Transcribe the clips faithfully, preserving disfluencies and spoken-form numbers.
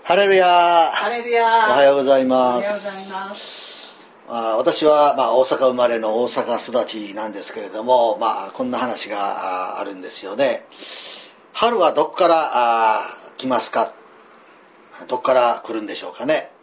ハレルヤハレルヤおはようございます。 おはようございます。 あ私は、まあ、大阪生まれの大阪育ちなんですけれども、まあ、こんな話が あ, あるんですよね。春はどこからあ来ますか。どこから来るんでしょうかね。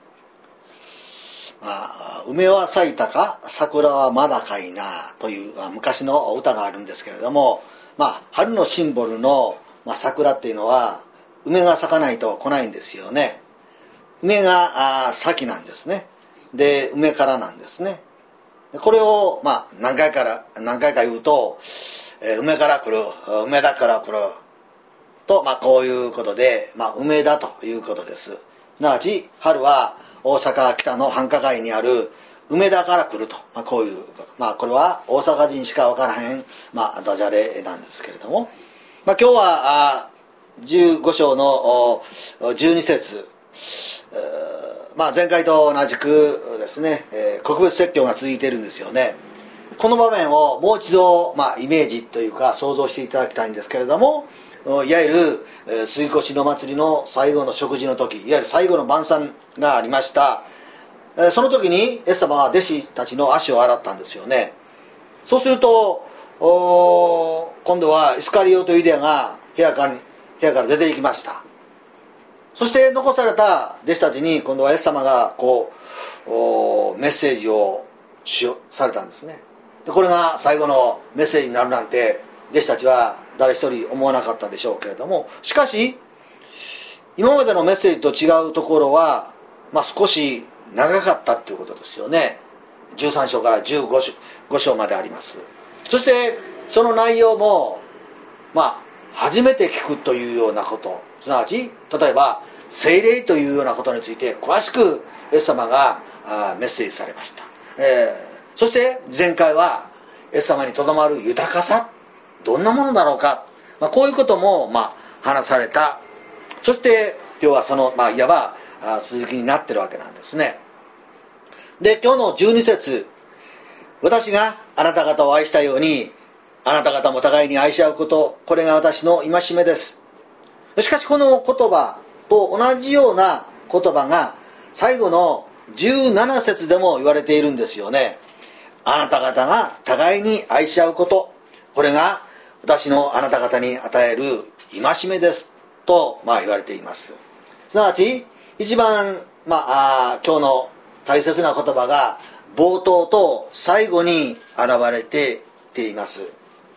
まあ、梅は咲いたか桜はまだかいなという昔の歌があるんですけれども、まあ、春のシンボルの、まあ、桜っていうのは梅が咲かないと来ないんですよね。梅があ先なんですね。で、梅からなんですね。これを、まあ、何回から何回か言うと、えー、梅から来る、梅だから来ると、まあ、こういうことで、まあ、梅だということです。すなわち春は大阪北の繁華街にある梅田から来ると、まあ、こういう、まあ、これは大阪人しか分からへん、まあ、ダジャレなんですけれども、まあ、今日はあじゅうご章のじゅうに節、まあ、前回と同じくですね、えー、国別説教が続いているんですよね。この場面をもう一度、まあ、イメージというか想像していただきたいんですけれども、いわゆる、えー、杉越の祭りの最後の食事の時、いわゆる最後の晩餐がありました。えー、その時にイエス様は弟子たちの足を洗ったんですよね。そうすると今度はイスカリオとユダヤが部屋から部屋から出て行きました。そして残された弟子たちに今度はイエス様がこうメッセージをしされたんですね。でこれが最後のメッセージになるなんて弟子たちは誰一人思わなかったでしょうけれども、しかし今までのメッセージと違うところは、まあ、少し長かったということですよね。じゅうさん章からじゅうご章まであります。そしてその内容もまあ初めて聞くというようなこと、すなわち例えば聖霊というようなことについて詳しくイエス様がメッセージされました。えー、そして前回はイエス様にとどまる豊かさ、どんなものだろうか、まあ、こういうこともまあ話された。そして今日はその、まあ、いわば続きになってるわけなんですね。で今日のじゅうに節、私があなた方を愛したようにあなた方も互いに愛し合うこと、これが私の戒めです。しかしこの言葉と同じような言葉が最後のじゅうなな節でも言われているんですよね。あなた方が互いに愛し合うこと、これが私のあなた方に与える戒めですと、まあ、言われています。すなわち一番、まあ、あ今日の大切な言葉が冒頭と最後に現れています。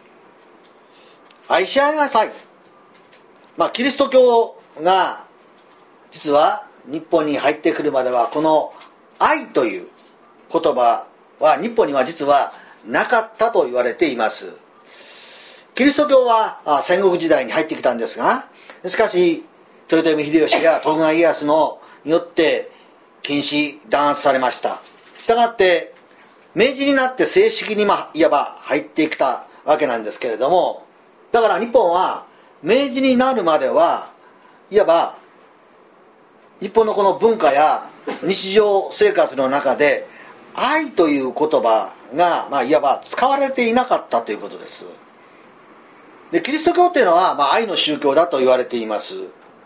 愛し合いなさい。まあ、キリスト教が実は日本に入ってくるまではこの愛という言葉は日本には実はなかったと言われています。キリスト教は戦国時代に入ってきたんですが、しかし豊臣秀吉や徳川家康のによって禁止弾圧されました。したがって明治になって正式に、まあ、いわば入ってきたわけなんですけれども、だから日本は明治になるまではいわば日本のこの文化や日常生活の中で愛という言葉が、まあ、いわば使われていなかったということです。でキリスト教っていうのは、まあ、愛の宗教だと言われています。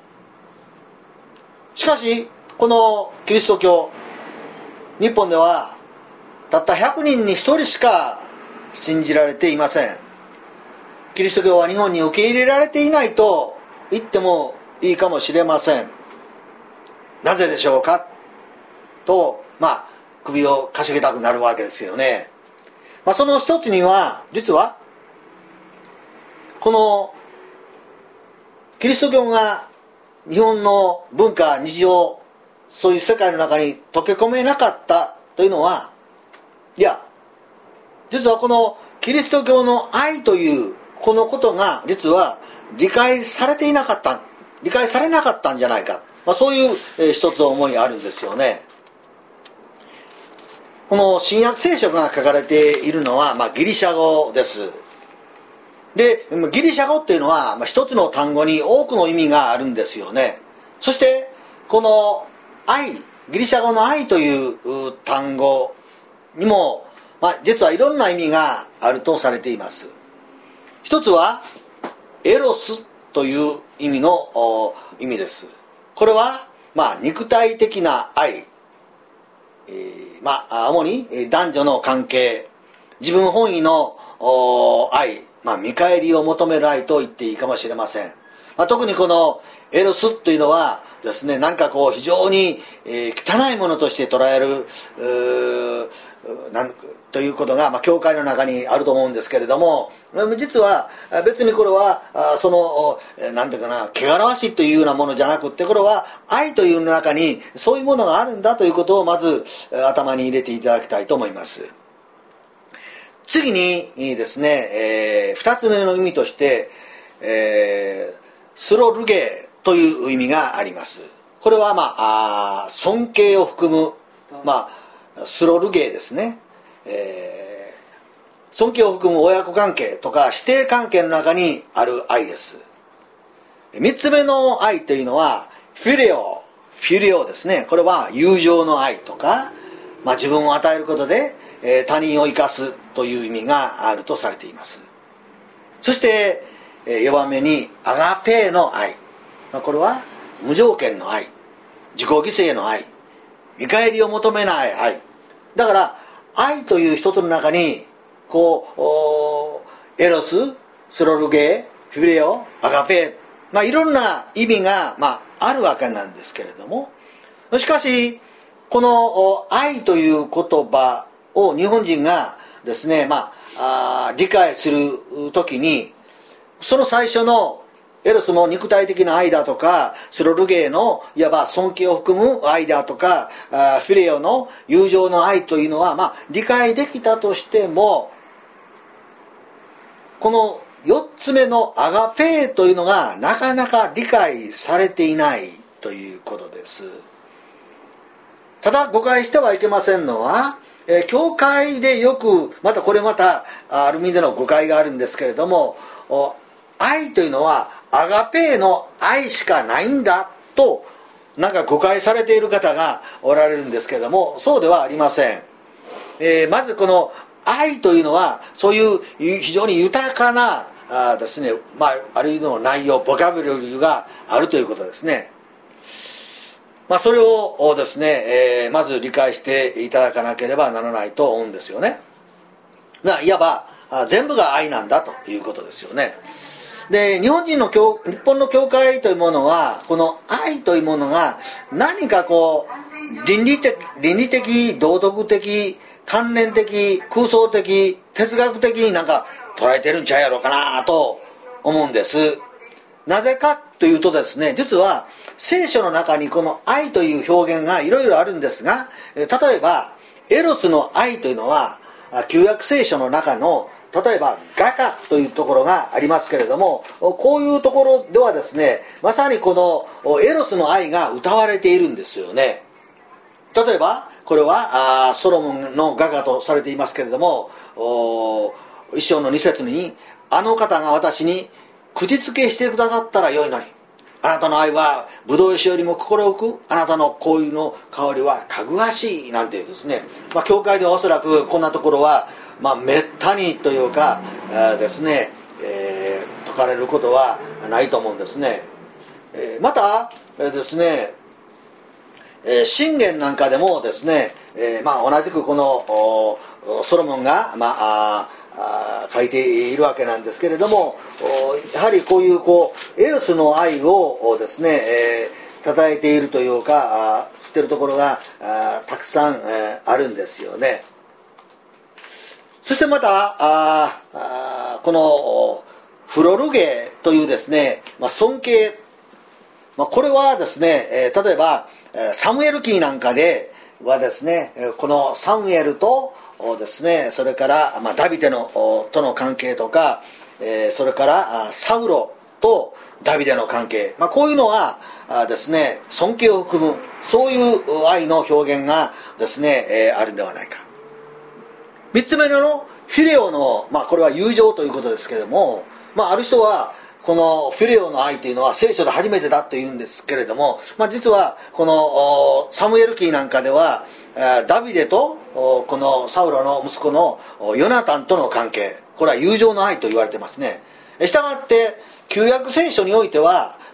しかしこのキリスト教、日本ではたったひゃくにんにひとりしか信じられていません。キリスト教は日本に受け入れられていないと言ってもいいかもしれません。なぜでしょうかと、まあ首をかしげたくなるわけですよね。まあ、その一つには実はこのキリスト教が日本の文化、日常、そういう世界の中に溶け込めなかったというのは、いや実はこのキリスト教の愛というこのことが実は理解されていなかった理解されなかったんじゃないか、まあ、そういう、えー、一つの思いがあるんですよね。この新約聖書が書かれているのは、まあ、ギリシャ語です。でギリシャ語っていうのは、まあ、一つの単語に多くの意味があるんですよね。そしてこの愛、ギリシャ語の愛という単語にも、まあ、実はいろんな意味があるとされています。一つはエロスという意味の意味です。 これは、まあ、肉体的な愛、えー、まあ、主に男女の関係、自分本位の愛、まあ、見返りを求める愛と言っていいかもしれません。まあ、特にこのエロスというのはですね、なんかこう非常に、えー、汚いものとして捉えるなんということが、まあ、教会の中にあると思うんですけれども、実は別にこれはそのなんていうかな、汚らわしいというようなものじゃなくって、これは愛という中にそういうものがあるんだということをまず頭に入れていただきたいと思います。次にですね、えー、二つ目の意味として、えー、スロルゲーという意味があります。これは、まあ、あ尊敬を含む、まあ、スロルゲーですね、えー、尊敬を含む親子関係とか師弟関係の中にある愛です。三つ目の愛というのはフィレオ、フィレオですね。これは友情の愛とか、まあ、自分を与えることで、えー、他人を生かすという意味があるとされています。そして、えー、よんばんめにアガペーの愛、まあ、これは無条件の愛、自己犠牲の愛、見返りを求めない愛。だから愛という一つの中にこうエロス、スロルゲー、フィレオ、アガペー、まあ、いろんな意味が、まあ、あるわけなんですけれども、しかしこの愛という言葉を日本人がですね、まあ、あ理解するときに、その最初のエロスの肉体的な愛だとか、スロルゲーのいわば尊敬を含む愛だとか、あフィレオの友情の愛というのは、まあ、理解できたとしても、このよっつめのアガペーというのがなかなか理解されていないということです。ただ誤解してはいけませんのは、えー、教会でよく、またこれまたある意味での誤解があるんですけれども、愛というのはアガペーの愛しかないんだとなんか誤解されている方がおられるんですけれども、そうではありません。えー、まずこの愛というのはそういう非常に豊かなあですね、まあ、ある意味の内容、ボキャブラリーがあるということですね。まあ、それをですね、えー、まず理解していただかなければならないと思うんですよね。いわば全部が愛なんだということですよね。で、日本人の教日本の教会というものはこの愛というものが何かこう倫理的、倫理的、道徳的、関連的、空想的、哲学的になんか捉えてるんちゃうやろうかなと思うんです。なぜかというとですね、実は聖書の中にこの愛という表現がいろいろあるんですが、例えばエロスの愛というのは旧約聖書の中の例えば画家というところがありますけれども、こういうところではですね、まさにこのエロスの愛が歌われているんですよね。例えばこれはソロモンの画家とされていますけれども、一章の二節に、あの方が私に口づけしてくださったらよいのに、あなたの愛はブドウ酒よりも心よく、あなたの香油の香りはかぐわしいなんてですね、まあ、教会ではおそらくこんなところはまあめったにというか、えー、ですね、えー、説かれることはないと思うんですね。えー、また、えー、ですね、えー、箴言なんかでもですね、えー、まあ同じくこのソロモンがまああ書いているわけなんですけれども、やはりこういうこうエロスの愛をですね、えー、称えているというか知ってるところがたくさん、えー、あるんですよね。そしてまたああこのフロルゲというですね、まあ、尊敬、まあ、これはですね、えー、例えばサムエル記なんかではですね、このサムエルとですね、それから、まあ、ダビデのとの関係とか、えー、それからサウロとダビデの関係、まあ、こういうのはですね、尊敬を含むそういう愛の表現がですね、えー、あるんではないか。三つ目のフィレオの、まあ、これは友情ということですけれども、まあ、ある人はこのフィレオの愛というのは聖書で初めてだというんですけれども、まあ、実はこのサムエル記なんかではダビデとこのサウロの息子のヨナタンとの関係、これは友情の愛と言われてますね。したがって旧約聖書においては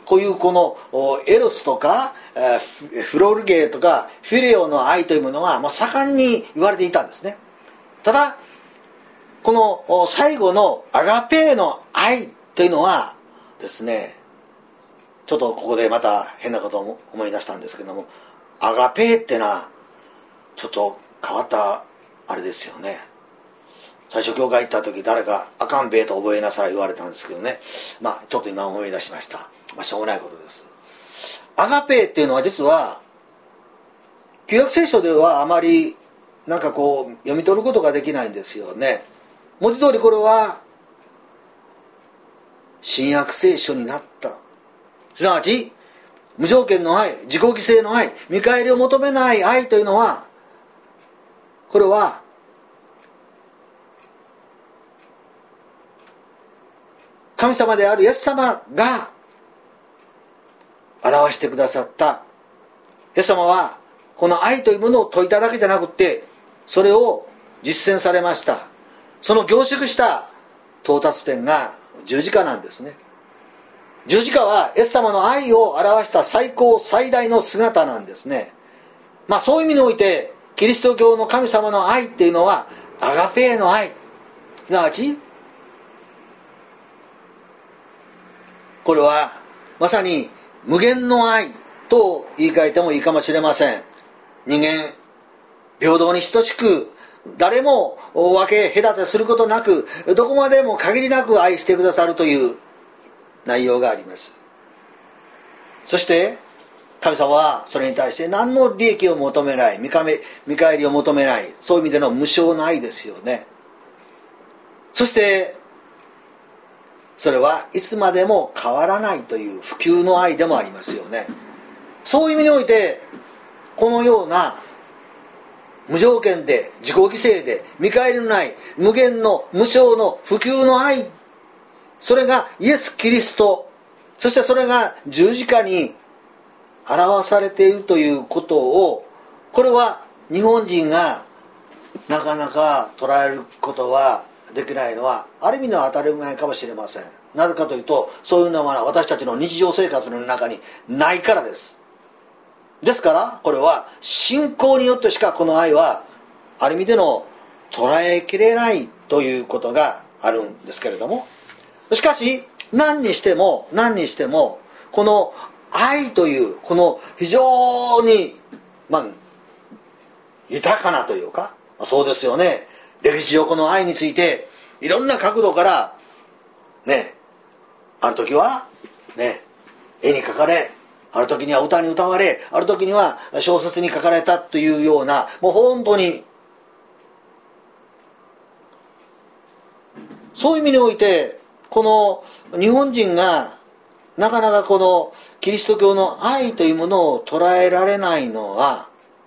こういうこのエロスとかフロルゲーとかフィレオの愛というものは、まあ、盛んに言われていたんですね。ただこの最後のアガペーの愛というのはですね、ちょっとここでまた変なことを思い出したんですけども、アガペーってのはちょっと変わったあれですよね。最初教会行った時誰かアカンベーと覚えなさい言われたんですけどね、まあちょっと今思い出しました。まあしょうもないことです。アガペーっていうのは実は旧約聖書ではあまりなんかこう読み取ることができないんですよね。文字通りこれは新約聖書になった、すなわち無条件の愛、自己犠牲の愛、見返りを求めない愛というのは、これは神様であるイエス様が表してくださった。イエス様はこの愛というものを説いただけじゃなくて、それを実践されました。その凝縮した到達点が十字架なんですね。十字架はイエス様の愛を表した最高最大の姿なんですね。まあそういう意味においてキリスト教の神様の愛っていうのはアガペーの愛、すなわちこれはまさに無限の愛と言い換えてもいいかもしれません。人間平等に等しく、誰も分け隔てすることなく、どこまでも限りなく愛してくださるという内容があります。そして神様はそれに対して何の利益を求めない、見返りを求めない、そういう意味での無償の愛ですよね。そしてそれはいつまでも変わらないという不朽の愛でもありますよね。そういう意味においてこのような無条件で自己犠牲で見返りのない無限の無償の不朽の愛、それがイエス・キリスト、そしてそれが十字架に表されているということを、これは日本人がなかなか捉えることはできないのはある意味の当たり前かもしれません。なぜかというと、そういうのは私たちの日常生活の中にないからです。ですからこれは信仰によってしかこの愛はある意味での捉えきれないということがあるんですけれども、しかし何にしても何にしてもこの愛というこの非常に、まあ、豊かなというか、そうですよね、歴史上この愛についていろんな角度からね、ある時はね絵に描かれ、ある時には歌に歌われ、ある時には小説に書かれたというような、もう本当にそういう意味においてこの日本人がなかなかこのキリスト教の愛というものを捉えられないのは、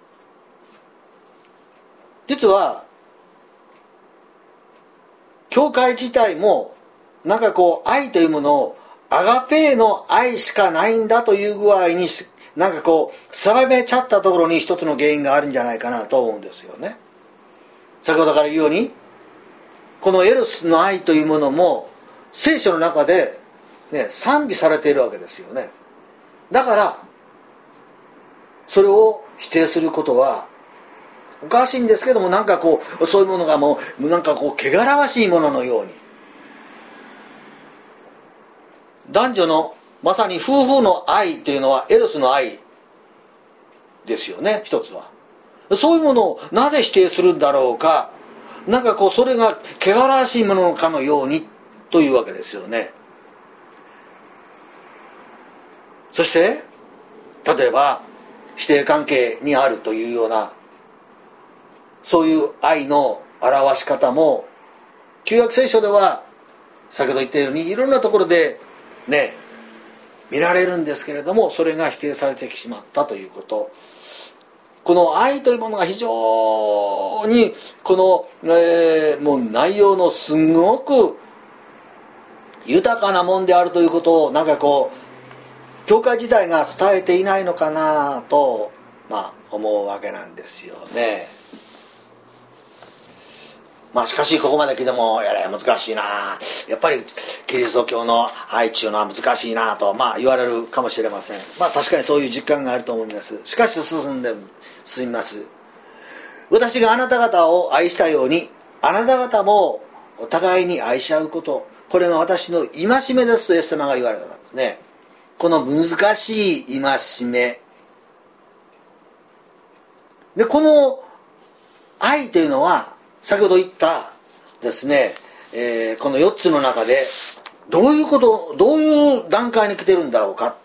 実は教会自体もなんかこう愛というものをアガペーの愛しかないんだという具合になんかこう定めちゃったところに一つの原因があるんじゃないかなと思うんですよね。先ほどから言うようにこのエロスの愛というものも聖書の中で、ね、賛美されているわけですよね。だからそれを否定することはおかしいんですけども、なんかこうそういうものがもうなんかこう汚らわしいもののように、男女のまさに夫婦の愛というのはエロスの愛ですよね。一つはそういうものをなぜ否定するんだろうか、なんかこうそれが汚らわしいものかのようにというわけですよね。そして例えば師弟関係にあるというようなそういう愛の表し方も旧約聖書では先ほど言ったようにいろんなところでね見られるんですけれども、それが否定されてしまったということ、この愛というものが非常にこの、えー、もう内容のすごく豊かなもんであるということをなんかこう教会自体が伝えていないのかなと、まあ、思うわけなんですよね。 まあしかしここまで来てもやれ難しいな、やっぱりキリスト教の愛っていうのは難しいなと、まあ言われるかもしれません。まあ確かにそういう実感があると思います。しかし進んで進みます。私があなた方を愛したようにあなた方もお互いに愛し合うこと、これが私の戒めですとイエス様が言われたんですね。この難しい戒めで、この愛というのは先ほど言ったですね、えー、このよっつの中でどういうことどういう段階に来てるんだろうか。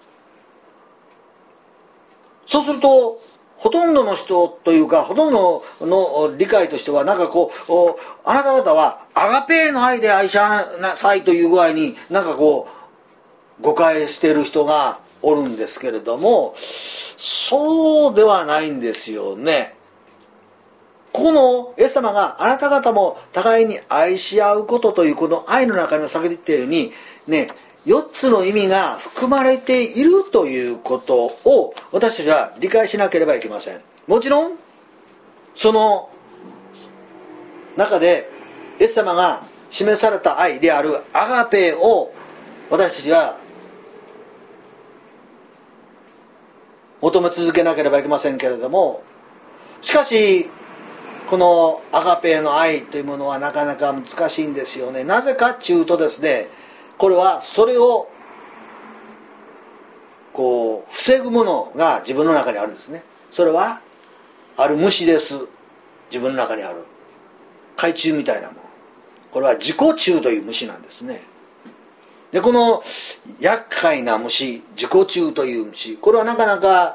そうするとほとんどの人というかほとんどの理解としてはなんかこう、あなた方はアガペーの愛で愛しなさいという具合になんかこう誤解している人がおるんですけれども、そうではないんですよね。ここのイエス様があなた方も互いに愛し合うことというこの愛の中に先ほど言ったようにね、よっつの意味が含まれているということを私たちは理解しなければいけません。もちろんその中でイエス様が示された愛であるアガペを私たちは求め続けなければいけませんけれども、しかしこのアガペの愛というものはなかなか難しいんですよね。なぜかっていうとですね、これはそれをこう防ぐものが自分の中にあるんですね。それはある虫です。自分の中にある害虫みたいなもの、これは自己虫という虫なんですね。でこの厄介な虫、自己虫という虫、これはなかなか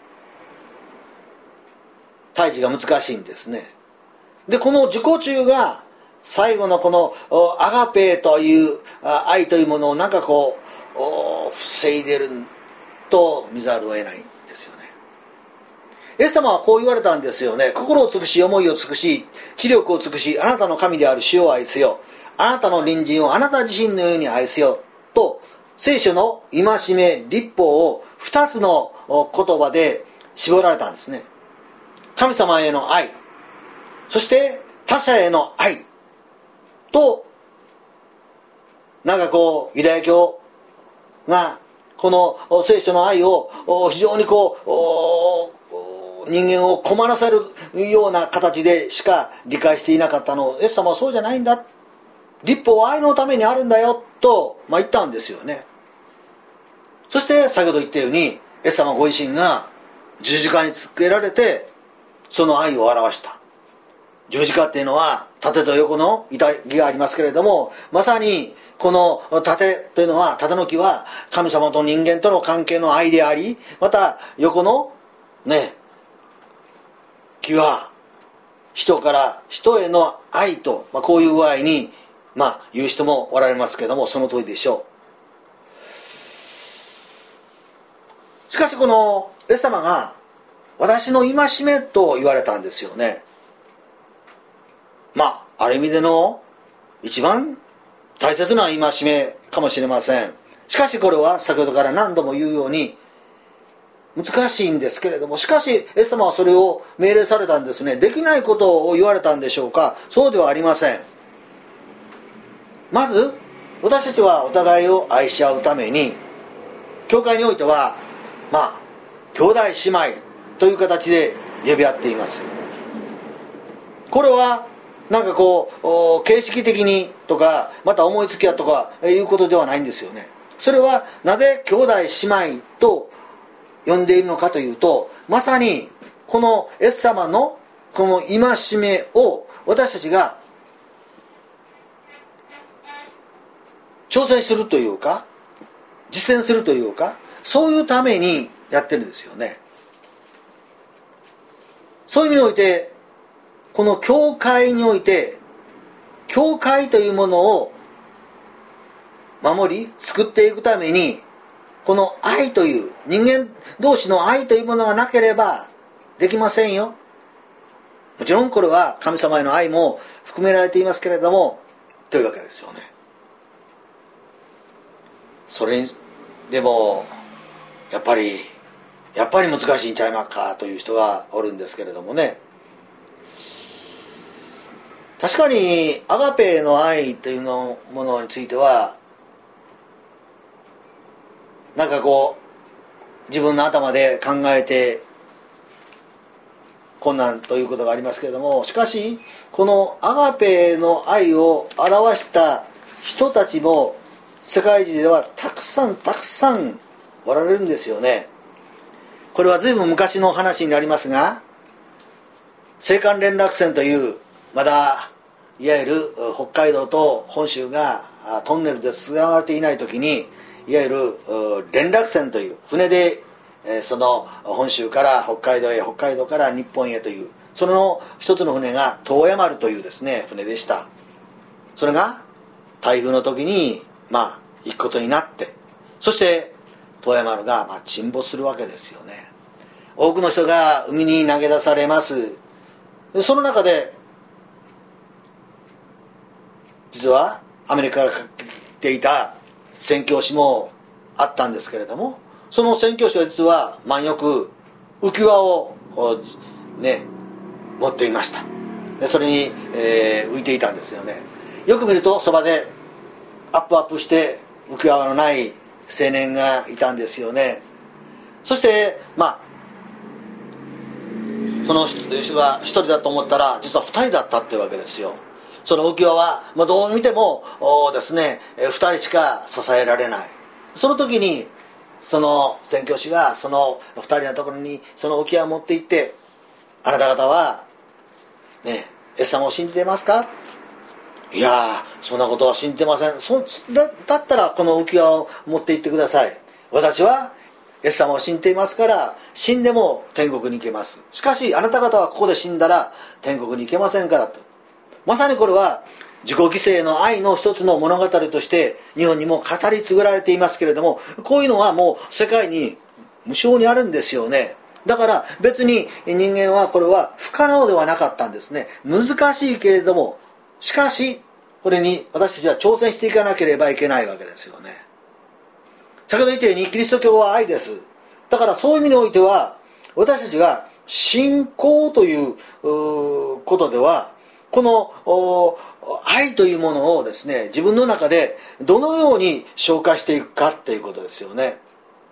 退治が難しいんですね。でこの自己虫が最後のこのアガペという愛というものをなんかこう防いでると見ざるを得ないんですよね。イエス様はこう言われたんですよね。心を尽くし思いを尽くし知力を尽くしあなたの神である主を愛せよ、あなたの隣人をあなた自身のように愛せよと聖書の戒め律法をふたつの言葉で絞られたんですね。神様への愛、そして他者への愛と、なんかこうユダヤ教がこの聖書の愛を非常にこう人間を困らせるような形でしか理解していなかったのをイエス様はそうじゃないんだ、律法は愛のためにあるんだよと、まあ、言ったんですよね。そして先ほど言ったようにイエス様ご自身が十字架につけられてその愛を表した。十字架っていうのは縦と横の板木がありますけれども、まさにこの縦というのは、縦の木は神様と人間との関係の愛であり、また横のね木は人から人への愛と、まあ、こういう具合にまあ言う人もおられますけれども、その通りでしょう。しかしこのイエス様が私の戒めと言われたんですよね。まあある意味での一番大切な戒めかもしれません。しかしこれは先ほどから何度も言うように難しいんですけれども、しかしイエス様はそれを命令されたんですね。できないことを言われたんでしょうか。そうではありません。まず私たちはお互いを愛し合うために教会においてはまあ兄弟姉妹という形で呼び合っています。これはなんかこう形式的にとかまた思いつきやとかいうことではないんですよね。それはなぜ兄弟姉妹と呼んでいるのかというと、まさにこのイエス様のこの戒めを私たちが挑戦するというか実践するというか、そういうためにやってるんですよね。そういう意味においてこの教会において教会というものを守り作っていくために、この愛という人間同士の愛というものがなければできませんよ。もちろんこれは神様への愛も含められていますけれどもというわけですよね。それでもやっぱりやっぱり難しいんちゃいまっかという人がおるんですけれどもね。 確かにアガペの愛というのものについてはなんかこう自分の頭で考えて困難ということがありますけれども、しかしこのアガペの愛を表した人たちも世界中ではたくさんたくさんおられるんですよね。これは随分昔の話になりますが、青函連絡船というまだいわゆる北海道と本州がトンネルでつながれていない時に、いわゆる連絡船という船でその本州から北海道へ、北海道から日本へという、その一つの船が東映丸というですね船でした。それが台風の時にまあ行くことになって、そして東映丸がまあ沈没するわけですよね。多くの人が海に投げ出されます。その中で実はアメリカから来ていた宣教師もあったんですけれども、その宣教師は実は万よく浮き輪をね持っていました。でそれに、えー、浮いていたんですよね。よく見るとそばでアップアップして浮き輪のない青年がいたんですよね。そしてまあその人が一人だと思ったら実は二人だったっていうわけですよ。その浮き輪は、まあ、どう見てもですね二人しか支えられない。その時にその宣教師がその二人のところにその浮き輪を持って行って、あなた方はねイエス様を信じていますか。いやそんなことは信じてません。そ だ, だったらこの浮き輪を持って行ってください。私はイエス様を信じていますから、死んでも天国に行けます。しかしあなた方はここで死んだら天国に行けませんからと。まさにこれは自己犠牲の愛の一つの物語として日本にも語り継がれていますけれども、こういうのはもう世界に無償にあるんですよね。だから別に人間はこれは不可能ではなかったんですね。難しいけれども、しかしこれに私たちは挑戦していかなければいけないわけですよね。先ほど言ったようにキリスト教は愛です。だからそういう意味においては私たちが信仰ということでは、この愛というものをですね自分の中でどのように消化していくかっていうことですよね。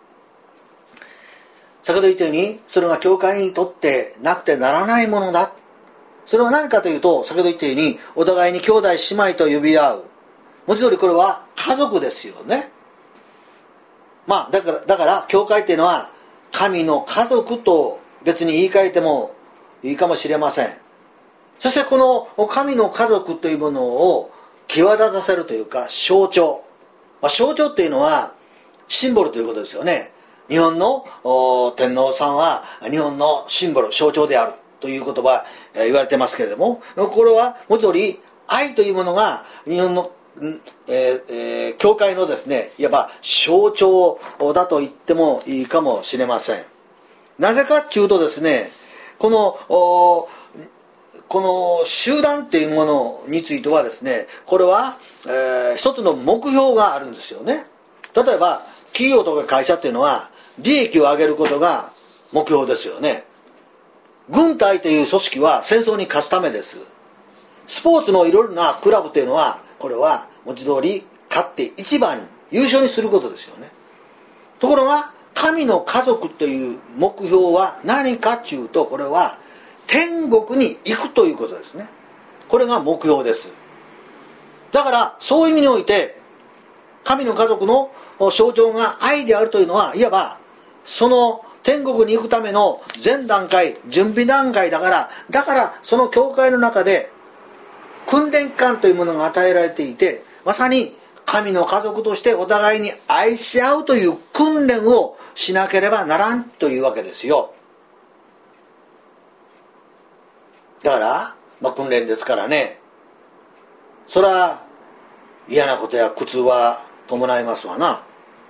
先ほど言ったようにそれが教会にとってなくてならないものだ。それは何かというと、先ほど言ったようにお互いに兄弟姉妹と呼び合う、文字通りこれは家族ですよね。まあだからだから教会っていうのは神の家族と別に言い換えてもいいかもしれません。そしてこの神の家族というものを際立たせるというか象徴、まあ、象徴というのはシンボルということですよね。日本の天皇さんは日本のシンボル、象徴であるという言葉言われてますけれども、これは文字通り愛というものが日本の、えーえー、教会のですねいわば象徴だと言ってもいいかもしれません。なぜかというとですね、このこの集団っていうものについてはですね、これは、えー、一つの目標があるんですよね。例えば企業とか会社っていうのは利益を上げることが目標ですよね。軍隊という組織は戦争に勝つためです。スポーツのいろいろなクラブというのはこれは文字通り勝って一番優勝にすることですよね。ところが神の家族という目標は何かというと、これは天国に行くということですね。これが目標です。だからそういう意味において神の家族の象徴が愛であるというのは、いわばその天国に行くための前段階、準備段階だから、だからその教会の中で訓練期間というものが与えられていて、まさに神の家族としてお互いに愛し合うという訓練をしなければならんというわけですよ。だから、まあ、訓練ですからね、それは嫌なことや苦痛は伴いますわな。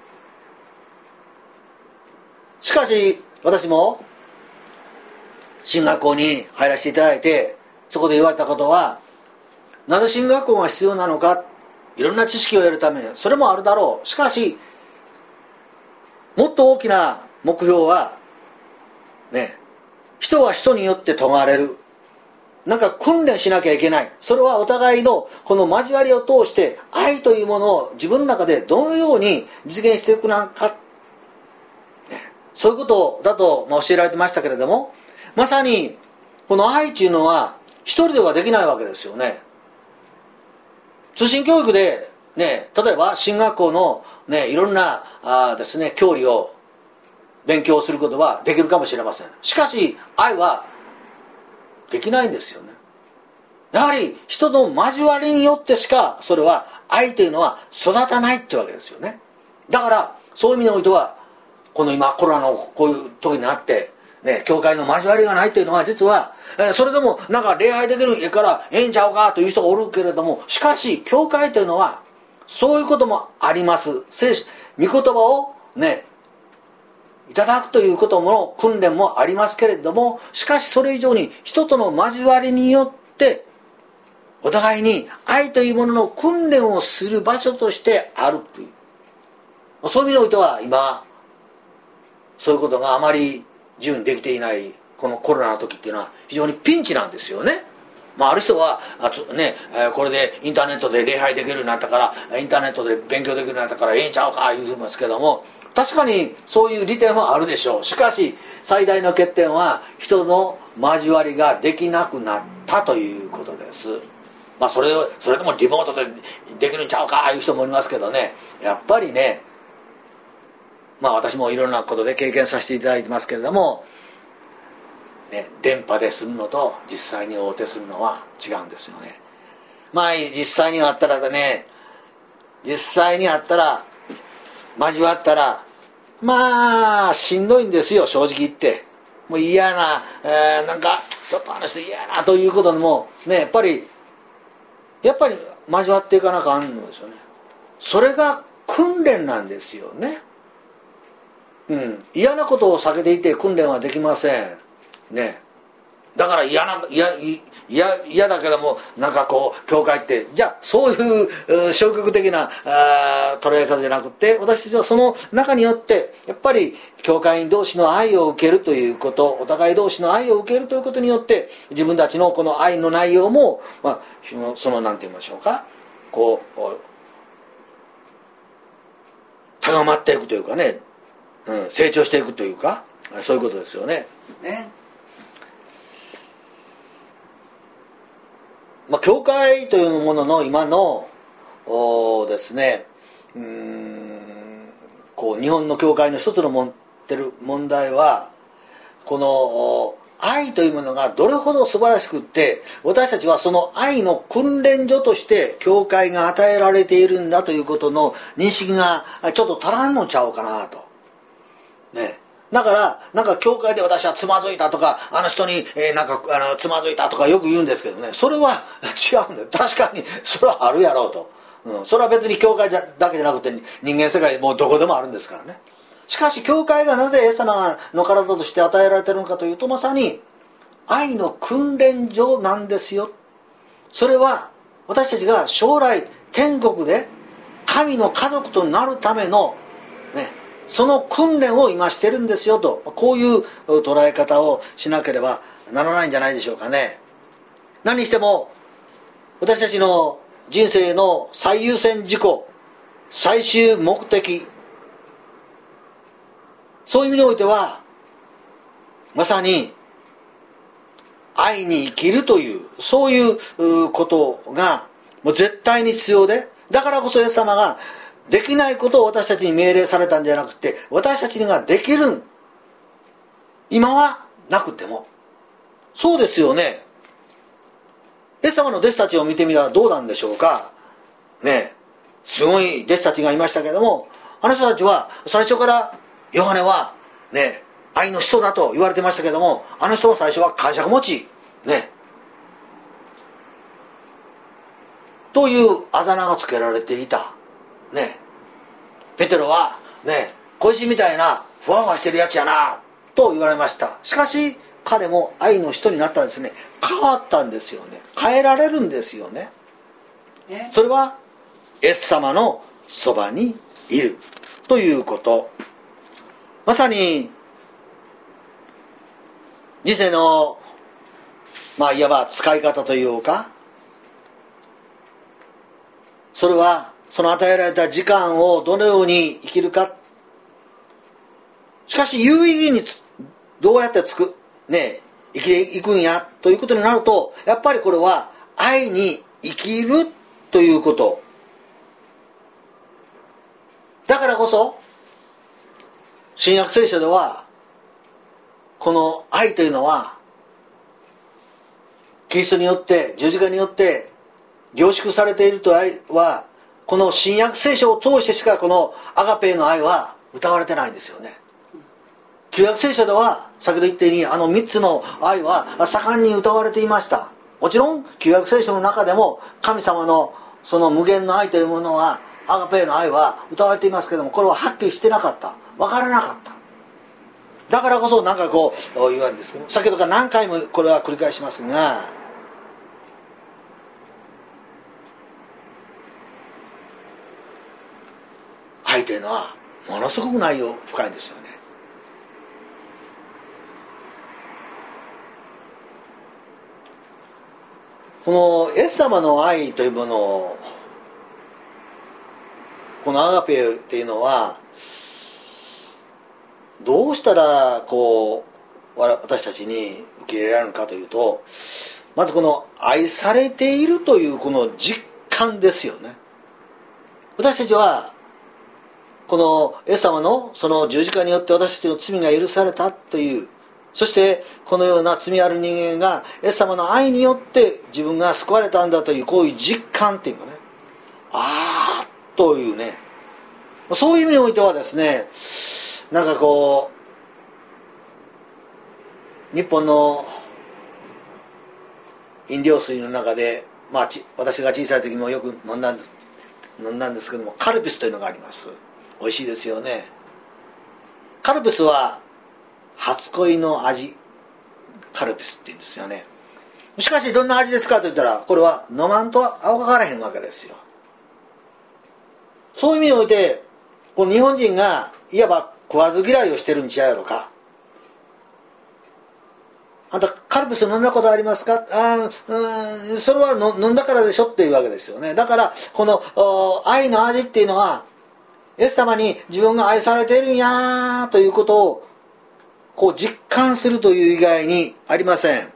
しかし私も進学校に入らせていただいて、そこで言われたことは、なぜ進学校が必要なのか、いろんな知識を得るためにそれもあるだろう。しかしもっと大きな目標はね、人は人によって問われる。 なんか訓練しなきゃいけない。それはお互いのこの交わりを通して愛というものを自分の中でどのように実現していくのか、ね、そういうことだと教えられてましたけれども、まさにこの愛というのは一人ではできないわけですよね。通信教育で、ね、例えば進学校の、ね、いろんなあですね、教理を勉強することはできるかもしれません。しかし愛はできないんですよね。やはり人の交わりによってしかそれは愛というのは育たないってわけですよね。だからそういう意味においてはこの今コロナのこういう時になってね、教会の交わりがないというのは実は、えー、それでもなんか礼拝できるからええんちゃうかという人がおるけれども、しかし教会というのはそういうこともあります。聖書、御言葉をねいただくということも訓練もありますけれども、しかしそれ以上に人との交わりによってお互いに愛というものの訓練をする場所としてあるという、そういう意味においては今そういうことがあまり自由にできていないこのコロナの時っていうのは非常にピンチなんですよね。まあ、ある人はあつ、ね、これでインターネットで礼拝できるようになったからインターネットで勉強できるようになったからええんちゃうか言うてますけども、確かにそういう利点はあるでしょう。しかし最大の欠点は人の交わりができなくなったということです。まあそれをそれでもリモートでできるんちゃうかいう人もいますけどね、やっぱりね、まあ私もいろんなことで経験させていただいてますけれども、ね、電波でするのと実際にお会いするのは違うんですよね。まあ実際に会ったらね、実際に会ったら交わったらまあしんどいんですよ、正直言って。もう嫌な、えー、なんかちょっと話して嫌なということでもね、やっぱりやっぱり交わっていかなきゃあんのですよね。それが訓練なんですよね。うん、嫌なことを避けていて訓練はできませんね。だから嫌な嫌嫌嫌だけどもなんかこう教会ってじゃあそういう消極的なあ捉え方じゃなくて、私たちはその中によってやっぱり教会員同士の愛を受けるということ、お互い同士の愛を受けるということによって自分たちのこの愛の内容も、まあ、その何て言いましょうか、こう高まっていくというかね、うん、成長していくというか、そういうことですよね。ね、まあ、教会というものの今のですね、うーんこう日本の教会の一つの持ってる問題は、この愛というものがどれほど素晴らしくって、私たちはその愛の訓練所として教会が与えられているんだということの認識がちょっと足らんのちゃうかなとね。だからなんか教会で私はつまずいたとか、あの人に、えー、なんかあのつまずいたとかよく言うんですけどね、それは違うんだよ。確かにそれはあるやろうと、うん、それは別に教会だけじゃなくて人間世界もうどこでもあるんですからね。しかし教会がなぜイエス様の体として与えられているのかというと、まさに愛の訓練場なんですよ。それは私たちが将来天国で神の家族となるためのね、その訓練を今してるんですよと、こういう捉え方をしなければならないんじゃないでしょうかね。何にしても私たちの人生の最優先事項、最終目的、そういう意味においてはまさに愛に生きるという、そういうことがもう絶対に必要で、だからこそイエス様ができないことを私たちに命令されたんじゃなくて、私たちにができる、今はなくても。そうですよね。イエス様の弟子たちを見てみたらどうなんでしょうかね。すごい弟子たちがいましたけれども、あの人たちは最初からヨハネはね、愛の人だと言われてましたけども、あの人は最初は感謝持ちねというあだ名がつけられていたね。ペテロはね、小石みたいなふわふわしてるやつやなと言われました。しかし彼も愛の人になったんですね。変わったんですよね。変えられるんですよね。それはイエス様のそばにいるということ。まさに人生のまあいわば使い方というか、それはその与えられた時間をどのように生きるか。しかし有意義につどうやってつくね生きていくんやということになると、やっぱりこれは愛に生きるということ。だからこそ新約聖書ではこの愛というのはキリストによって十字架によって凝縮されているという愛は、この新約聖書を通してしかこのアガペーの愛は歌われてないんですよね。旧約聖書では先ほど言ったようにあのみっつの愛は盛んに歌われていました。もちろん旧約聖書の中でも神様のその無限の愛というものは、アガペーの愛は歌われていますけども、これははっきりしてなかった、分からなかった。だからこそなんかこう言われるんですけど、先ほどから何回もこれは繰り返しますが、愛というのはものすごく内容深いんですよね。このイエス様の愛というものを、このアガペーっていうのはどうしたらこう私たちに受け入れられるかというと、まずこの愛されているというこの実感ですよね。私たちはこのイエス様のその十字架によって私たちの罪が許されたという、そしてこのような罪ある人間がイエス様の愛によって自分が救われたんだという、こういう実感っていうかね、あーというね、そういう意味においてはですね、なんかこう日本の飲料水の中で、まあ、ち私が小さい時もよく飲んだんです飲んだんですけども、カルピスというのがあります。美味しいですよね。カルピスは初恋の味、カルピスって言うんですよね。しかしどんな味ですかと言ったら、これは飲まんと分からへんわけですよ。そういう意味において、この日本人がいわば食わず嫌いをしてるんちゃうやろか。あんたカルピス飲んだことありますか？あうん、それはの飲んだからでしょっていうわけですよね。だからこの愛の味っていうのは、イエス様に自分が愛されているんやということをこう実感するという以外にありません。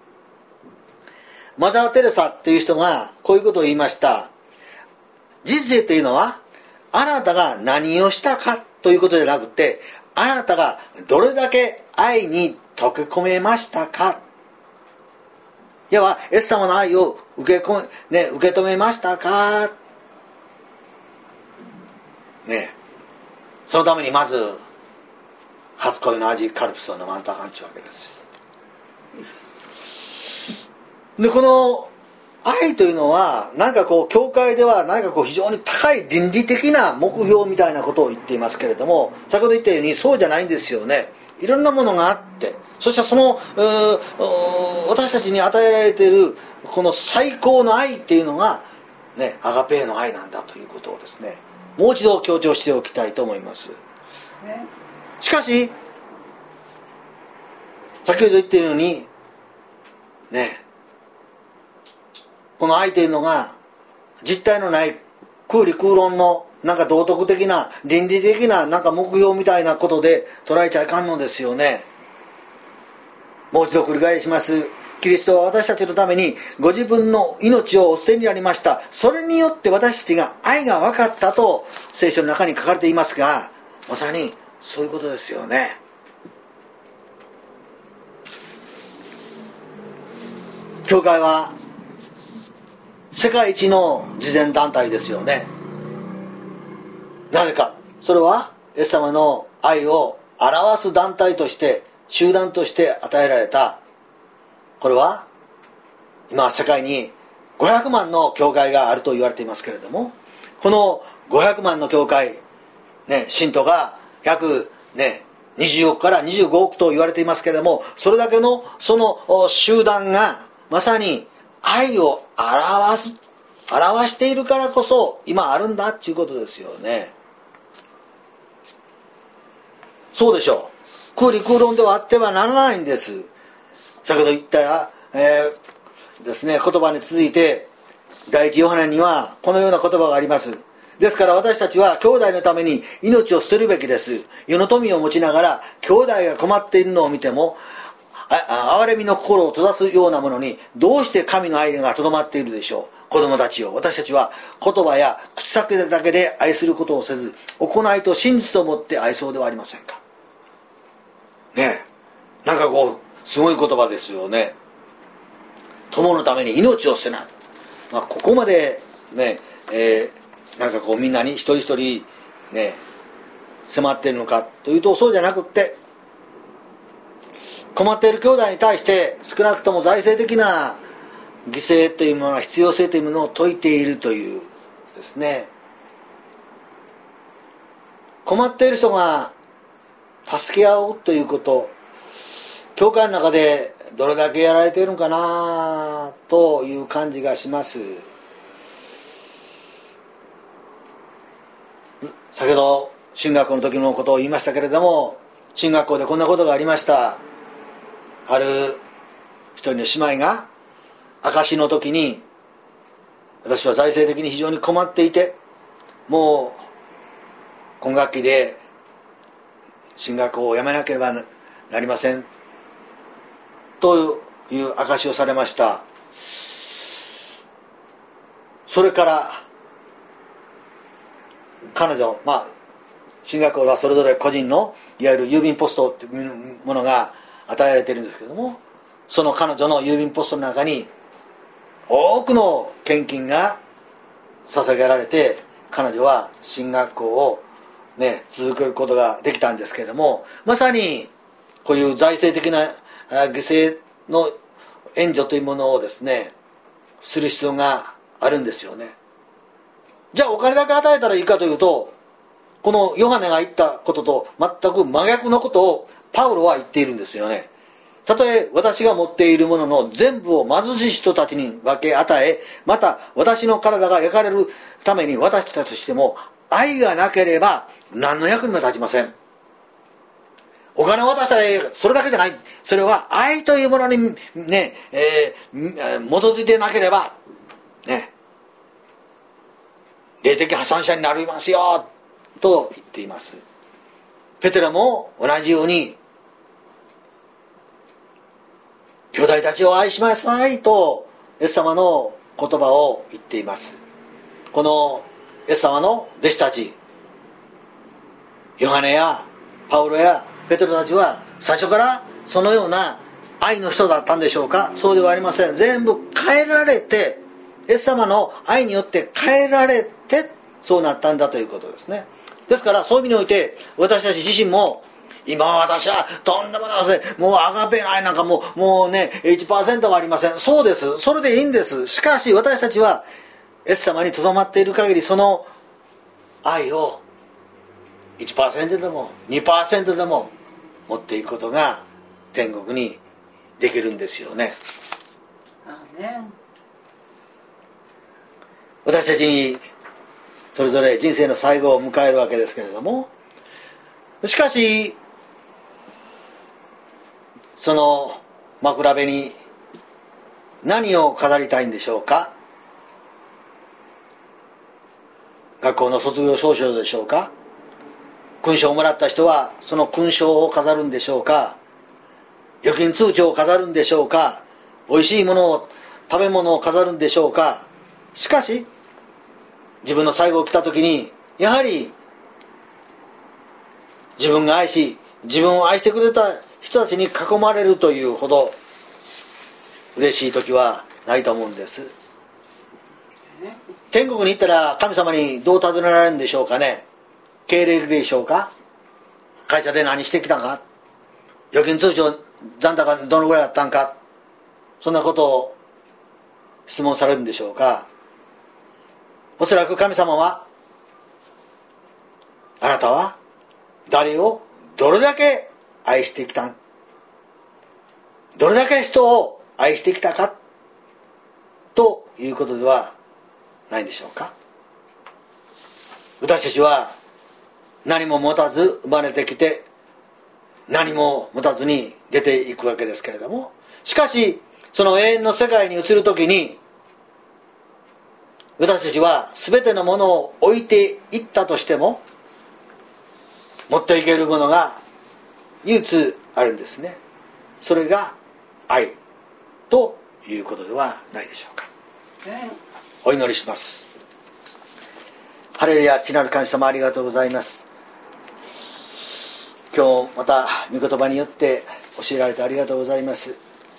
マザー・テレサっていう人がこういうことを言いました。人生というのはあなたが何をしたかということじゃなくて、あなたがどれだけ愛に溶け込めましたか。いわばイエス様の愛を受け込め、ね、受け止めましたか。ね、そのためにまず初恋の味カルピスを飲まんとあかんちゅうわけです。でこの愛というのはなんかこう教会では何かこう非常に高い倫理的な目標みたいなことを言っていますけれども、先ほど言ったようにそうじゃないんですよね。いろんなものがあって、そしてその私たちに与えられているこの最高の愛っていうのがね、アガペーの愛なんだということをですね、もう一度強調しておきたいと思います。しかし先ほど言っているようにね、この愛というのが実体のない空理空論のなんか道徳的な倫理的ななんか目標みたいなことで捉えちゃいかんのですよね。もう一度繰り返します。キリストは私たちのためにご自分の命をお捨てになりました。それによって私たちが愛が分かったと聖書の中に書かれていますが、まさにそういうことですよね。教会は世界一の慈善団体ですよね。なぜか、それはイエス様の愛を表す団体として集団として与えられた。これは今世界にごひゃくまんの教会があると言われていますけれども、このごひゃくまんの教会、ね、信徒が約、ね、にじゅうおくからにじゅうごおくと言われていますけれども、それだけのその集団がまさに愛を表す表しているからこそ今あるんだっていうことですよね。そうでしょう。空理空論ではあってはならないんです。先ほど言ったえー、ですね言葉に続いて第一ヨハネにはこのような言葉があります。ですから私たちは兄弟のために命を捨てるべきです。世の富を持ちながら兄弟が困っているのを見てもあ哀れみの心を閉ざすようなものにどうして神の愛がとどまっているでしょう。子供たちよ、私たちは言葉や口先だけで愛することをせず行いと真実を持って愛そうではありませんか。ねえ、なんかこうすごい言葉ですよね。友のために命を捨てない、まあ、ここまでね、えー、なんかこうみんなに一人一人ね迫っているのかというとそうじゃなくって、困っている兄弟に対して少なくとも財政的な犠牲というものは必要性というものを説いているというですね。困っている人が助け合うということ、教会の中でどれだけやられているのかなという感じがします。先ほど進学校の時のことを言いましたけれども、進学校でこんなことがありました。ある一人の姉妹が証の時に、私は財政的に非常に困っていてもう今学期で進学校を辞めなければなりませんという証しをされました。それから彼女、まあ進学校はそれぞれ個人のいわゆる郵便ポストというものが与えられているんですけども、その彼女の郵便ポストの中に多くの献金が捧げられて、彼女は進学校をね続けることができたんですけれども、まさにこういう財政的な犠牲の援助というものをですねする必要があるんですよね。じゃあお金だけ与えたらいいかというと、このヨハネが言ったことと全く真逆のことをパウロは言っているんですよね。たとえ私が持っているものの全部を貧しい人たちに分け与え、また私の体が焼かれるために私たちとしても愛がなければ何の役にも立ちません。お金を渡したらそれだけじゃない。それは愛というものにね、えー、基づいてなければね、霊的破産者になりますよと言っています。ペテロも同じように兄弟たちを愛しなさいとイエス様の言葉を言っています。このイエス様の弟子たち、ヨハネやパウロやペテロたちは最初からそのような愛の人だったんでしょうか。そうではありません。全部変えられて、イエス様の愛によって変えられてそうなったんだということですね。ですからそういう意味において私たち自身も、今私はとんでもないですね、もうアガペ愛なんかもうもうね いちパーセント もありません。そうです、それでいいんです。しかし私たちはイエス様にとどまっている限り、その愛を いちパーセント でも にパーセント でも持っていくことが天国にできるんですよね。 アーメン。 私たちにそれぞれ人生の最後を迎えるわけですけれども、しかしその枕辺に何を飾りたいんでしょうか。学校の卒業証書でしょうか。勲章をもらった人はその勲章を飾るんでしょうか。預金通帳を飾るんでしょうか。おいしいものを食べ物を飾るんでしょうか。しかし自分の最後を来た時に、やはり自分が愛し自分を愛してくれた人たちに囲まれるというほど嬉しい時はないと思うんです。天国に行ったら神様にどう尋ねられるんでしょうかね。経歴でしょうか。会社で何してきたか、預金通帳残高どのぐらいだったんか、そんなことを質問されるんでしょうか。おそらく神様は、あなたは誰をどれだけ愛してきたん、どれだけ人を愛してきたかということではないんでしょうか。私たちは何も持たず生まれてきて、何も持たずに出ていくわけですけれども、しかしその永遠の世界に移るときに、私たちは全てのものを置いていったとしても、持っていけるものが唯一あるんですね。それが愛ということではないでしょうか。お祈りします。ハレルヤ、父なる神様、ありがとうございます。今日また御言葉によって教えられてありがとうございます。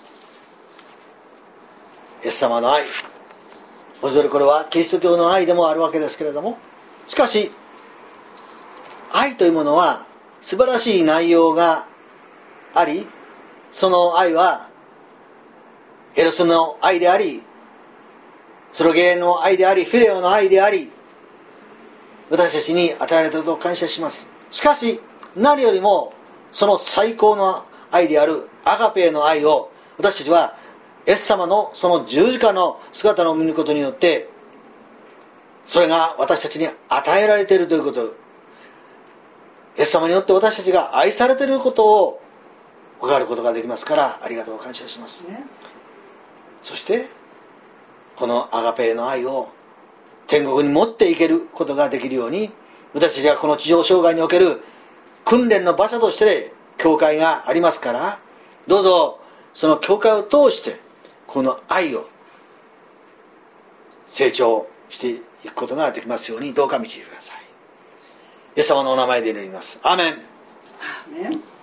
イエス様の愛、おそれこれはキリスト教の愛でもあるわけですけれども、しかし愛というものは素晴らしい内容があり、その愛はエロスの愛であり、ソロゲーの愛であり、フィレオの愛であり、私たちに与えられたことを感謝します。しかし何よりもその最高の愛であるアガペーの愛を、私たちはイエス様のその十字架の姿を見ることによって、それが私たちに与えられているということ、イエス様によって私たちが愛されていることを分かることができますから、ありがとう感謝します、ね、そしてこのアガペーの愛を天国に持っていけることができるように、私たちがこの地上生涯における訓練の場所として教会がありますから、どうぞその教会を通してこの愛を成長していくことができますように、どうか導いてください。イエス様のお名前で祈ります。アーメン。 アーメン。